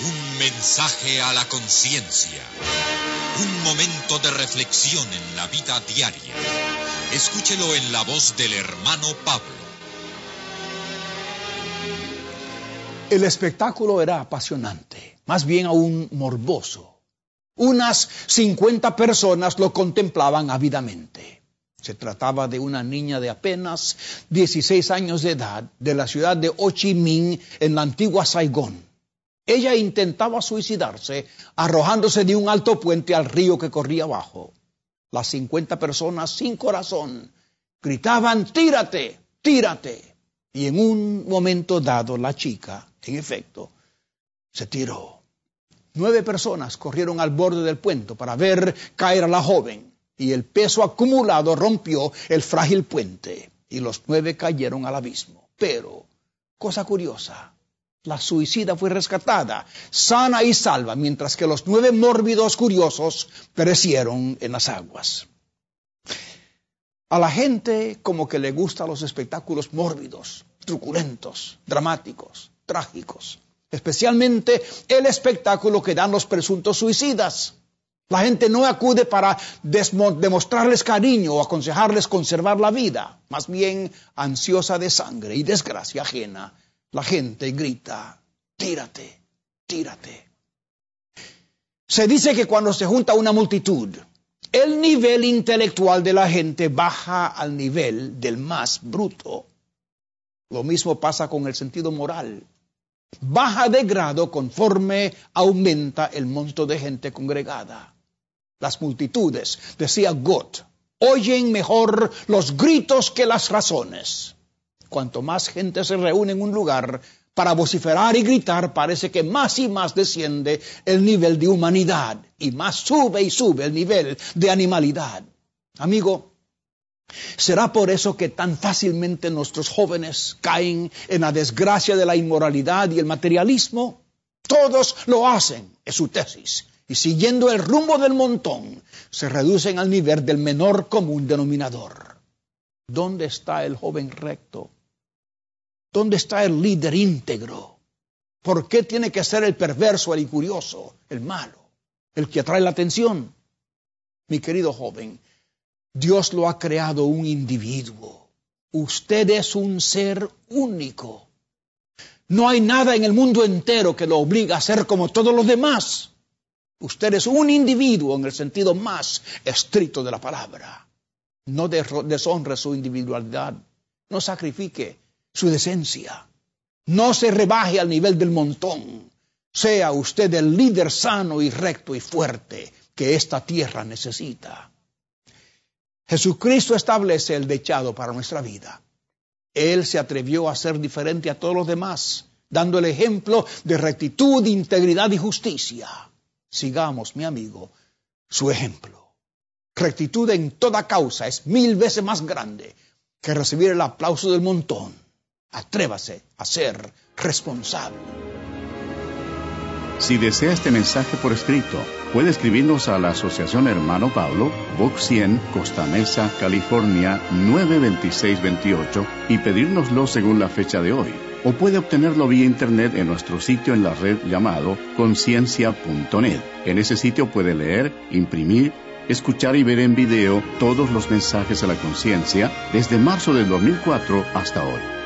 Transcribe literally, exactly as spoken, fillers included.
Un mensaje a la conciencia. Un momento de reflexión en la vida diaria. Escúchelo en la voz del hermano Pablo. El espectáculo era apasionante, más bien aún morboso. Unas cincuenta personas lo contemplaban ávidamente. Se trataba de una niña de apenas dieciséis años de edad de la ciudad de Ho Chi Minh en la antigua Saigón. Ella intentaba suicidarse arrojándose de un alto puente al río que corría abajo. Las cincuenta personas sin corazón gritaban: «¡Tírate! ¡Tírate!». Y en un momento dado la chica, en efecto, se tiró. Nueve personas corrieron al borde del puente para ver caer a la joven, y el peso acumulado rompió el frágil puente, y los nueve cayeron al abismo. Pero, cosa curiosa, la suicida fue rescatada, sana y salva, mientras que los nueve mórbidos curiosos perecieron en las aguas. A la gente como que le gustan los espectáculos mórbidos, truculentos, dramáticos, trágicos. Especialmente el espectáculo que dan los presuntos suicidas. La gente no acude para demostrarles cariño o aconsejarles conservar la vida. Más bien, ansiosa de sangre y desgracia ajena, la gente grita: «¡Tírate! ¡Tírate!». Se dice que cuando se junta una multitud, el nivel intelectual de la gente baja al nivel del más bruto. Lo mismo pasa con el sentido moral. Baja de grado conforme aumenta el monto de gente congregada. Las multitudes, decía Gott, oyen mejor los gritos que las razones. Cuanto más gente se reúne en un lugar para vociferar y gritar, parece que más y más desciende el nivel de humanidad y más sube y sube el nivel de animalidad. Amigo, ¿será por eso que tan fácilmente nuestros jóvenes caen en la desgracia de la inmoralidad y el materialismo? Todos lo hacen, es su tesis, y siguiendo el rumbo del montón, se reducen al nivel del menor común denominador. ¿Dónde está el joven recto? ¿Dónde está el líder íntegro? ¿Por qué tiene que ser el perverso, el incurioso, el malo, el que atrae la atención? Mi querido joven, Dios lo ha creado un individuo. Usted es un ser único. No hay nada en el mundo entero que lo obligue a ser como todos los demás. Usted es un individuo en el sentido más estricto de la palabra. No deshonre su individualidad. No sacrifique su decencia. No se rebaje al nivel del montón. Sea usted el líder sano y recto y fuerte que esta tierra necesita. Jesucristo establece el dechado para nuestra vida. Él se atrevió a ser diferente a todos los demás, dando el ejemplo de rectitud, integridad y justicia. Sigamos, mi amigo, su ejemplo. Rectitud en toda causa es mil veces más grande que recibir el aplauso del montón. Atrévase a ser responsable. Si desea este mensaje por escrito, puede escribirnos a la Asociación Hermano Pablo, Box cien, Costa Mesa, California, nueve dos seis dos ocho y pedírnoslo según la fecha de hoy. O puede obtenerlo vía internet en nuestro sitio en la red llamado conciencia punto net. En ese sitio puede leer, imprimir, escuchar y ver en video todos los mensajes a la conciencia desde marzo del dos mil cuatro hasta hoy.